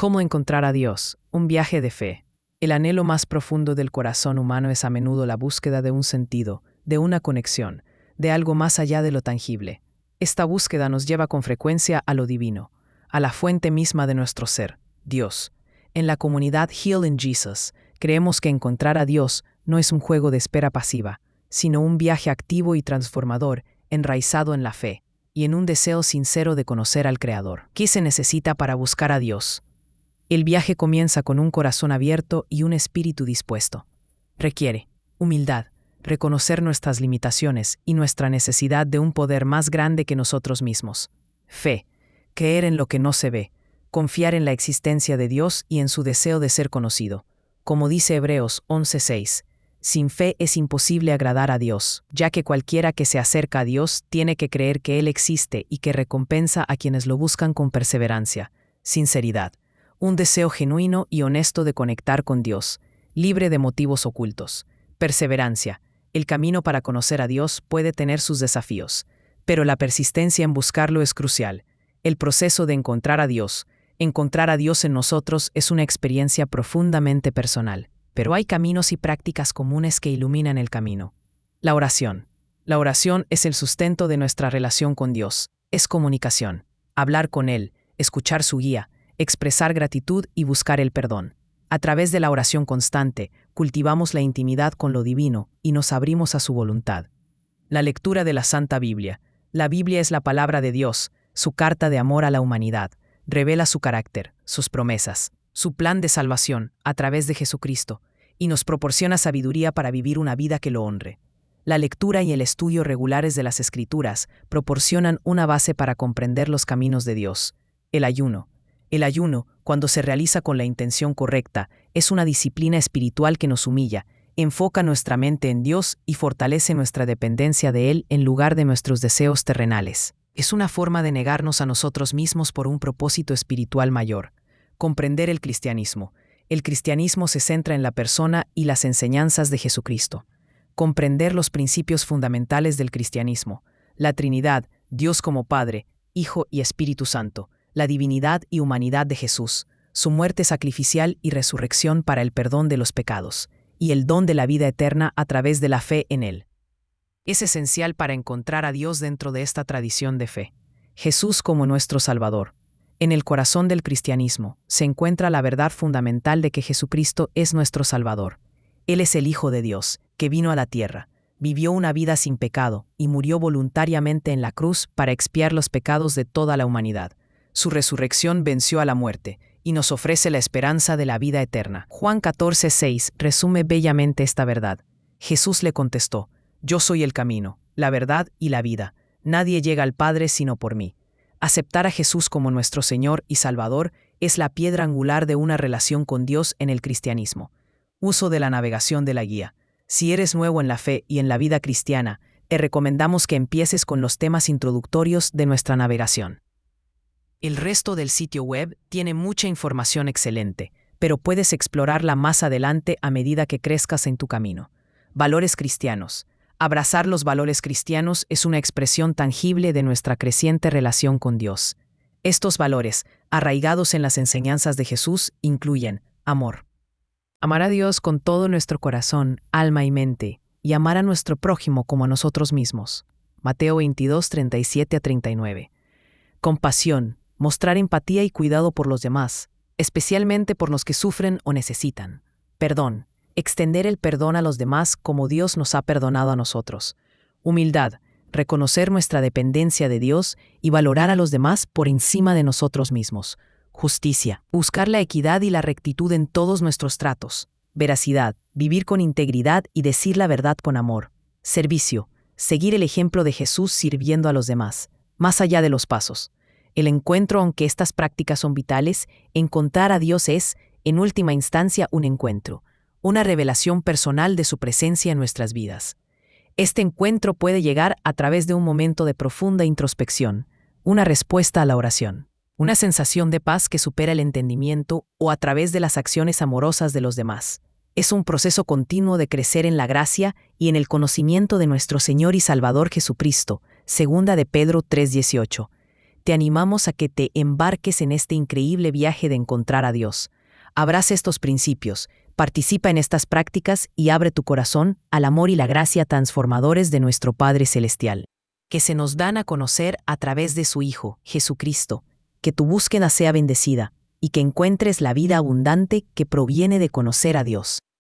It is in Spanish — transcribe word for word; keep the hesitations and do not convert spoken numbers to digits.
¿Cómo encontrar a Dios? Un viaje de fe. El anhelo más profundo del corazón humano es a menudo la búsqueda de un sentido, de una conexión, de algo más allá de lo tangible. Esta búsqueda nos lleva con frecuencia a lo divino, a la fuente misma de nuestro ser, Dios. En la comunidad Heal in Jesus, creemos que encontrar a Dios no es un juego de espera pasiva, sino un viaje activo y transformador, enraizado en la fe, y en un deseo sincero de conocer al Creador. ¿Qué se necesita para buscar a Dios? El viaje comienza con un corazón abierto y un espíritu dispuesto. Requiere humildad, reconocer nuestras limitaciones y nuestra necesidad de un poder más grande que nosotros mismos. Fe, creer en lo que no se ve, confiar en la existencia de Dios y en su deseo de ser conocido. Como dice Hebreos once seis, sin fe es imposible agradar a Dios, ya que cualquiera que se acerca a Dios tiene que creer que Él existe y que recompensa a quienes lo buscan con perseverancia. Sinceridad, un deseo genuino y honesto de conectar con Dios, libre de motivos ocultos. Perseverancia, el camino para conocer a Dios puede tener sus desafíos, pero la persistencia en buscarlo es crucial. El proceso de encontrar a Dios, encontrar a Dios en nosotros es una experiencia profundamente personal, pero hay caminos y prácticas comunes que iluminan el camino. La oración. La oración es el sustento de nuestra relación con Dios, es comunicación, hablar con Él, escuchar su guía, expresar gratitud y buscar el perdón. A través de la oración constante, cultivamos la intimidad con lo divino y nos abrimos a su voluntad. La lectura de la Santa Biblia. La Biblia es la palabra de Dios, su carta de amor a la humanidad. Revela su carácter, sus promesas, su plan de salvación a través de Jesucristo, y nos proporciona sabiduría para vivir una vida que lo honre. La lectura y el estudio regulares de las Escrituras proporcionan una base para comprender los caminos de Dios. El ayuno. El ayuno, cuando se realiza con la intención correcta, es una disciplina espiritual que nos humilla, enfoca nuestra mente en Dios y fortalece nuestra dependencia de Él en lugar de nuestros deseos terrenales. Es una forma de negarnos a nosotros mismos por un propósito espiritual mayor. Comprender el cristianismo. El cristianismo se centra en la persona y las enseñanzas de Jesucristo. Comprender los principios fundamentales del cristianismo. La Trinidad, Dios como Padre, Hijo y Espíritu Santo. La divinidad y humanidad de Jesús, su muerte sacrificial y resurrección para el perdón de los pecados, y el don de la vida eterna a través de la fe en Él. Es esencial para encontrar a Dios dentro de esta tradición de fe. Jesús como nuestro Salvador. En el corazón del cristianismo se encuentra la verdad fundamental de que Jesucristo es nuestro Salvador. Él es el Hijo de Dios, que vino a la tierra, vivió una vida sin pecado y murió voluntariamente en la cruz para expiar los pecados de toda la humanidad. Su resurrección venció a la muerte y nos ofrece la esperanza de la vida eterna. Juan catorce seis resume bellamente esta verdad. Jesús le contestó, «Yo soy el camino, la verdad y la vida. Nadie llega al Padre sino por mí». Aceptar a Jesús como nuestro Señor y Salvador es la piedra angular de una relación con Dios en el cristianismo. Uso de la navegación de la guía. Si eres nuevo en la fe y en la vida cristiana, te recomendamos que empieces con los temas introductorios de nuestra navegación. El resto del sitio web tiene mucha información excelente, pero puedes explorarla más adelante a medida que crezcas en tu camino. Valores cristianos. Abrazar los valores cristianos es una expresión tangible de nuestra creciente relación con Dios. Estos valores, arraigados en las enseñanzas de Jesús, incluyen amor. Amar a Dios con todo nuestro corazón, alma y mente, y amar a nuestro prójimo como a nosotros mismos. Mateo veintidós, treinta y siete a treinta y nueve. Compasión. Mostrar empatía y cuidado por los demás, especialmente por los que sufren o necesitan. Perdón. Extender el perdón a los demás como Dios nos ha perdonado a nosotros. Humildad. Reconocer nuestra dependencia de Dios y valorar a los demás por encima de nosotros mismos. Justicia. Buscar la equidad y la rectitud en todos nuestros tratos. Veracidad. Vivir con integridad y decir la verdad con amor. Servicio. Seguir el ejemplo de Jesús sirviendo a los demás, más allá de los pasos. El encuentro, aunque estas prácticas son vitales, encontrar a Dios es, en última instancia, un encuentro, una revelación personal de su presencia en nuestras vidas. Este encuentro puede llegar a través de un momento de profunda introspección, una respuesta a la oración, una sensación de paz que supera el entendimiento o a través de las acciones amorosas de los demás. Es un proceso continuo de crecer en la gracia y en el conocimiento de nuestro Señor y Salvador Jesucristo, segunda de Pedro tres dieciocho. te animamos a que te embarques en este increíble viaje de encontrar a Dios. Abraza estos principios, participa en estas prácticas y abre tu corazón al amor y la gracia transformadores de nuestro Padre Celestial, que se nos dan a conocer a través de su Hijo, Jesucristo. Que tu búsqueda sea bendecida y que encuentres la vida abundante que proviene de conocer a Dios.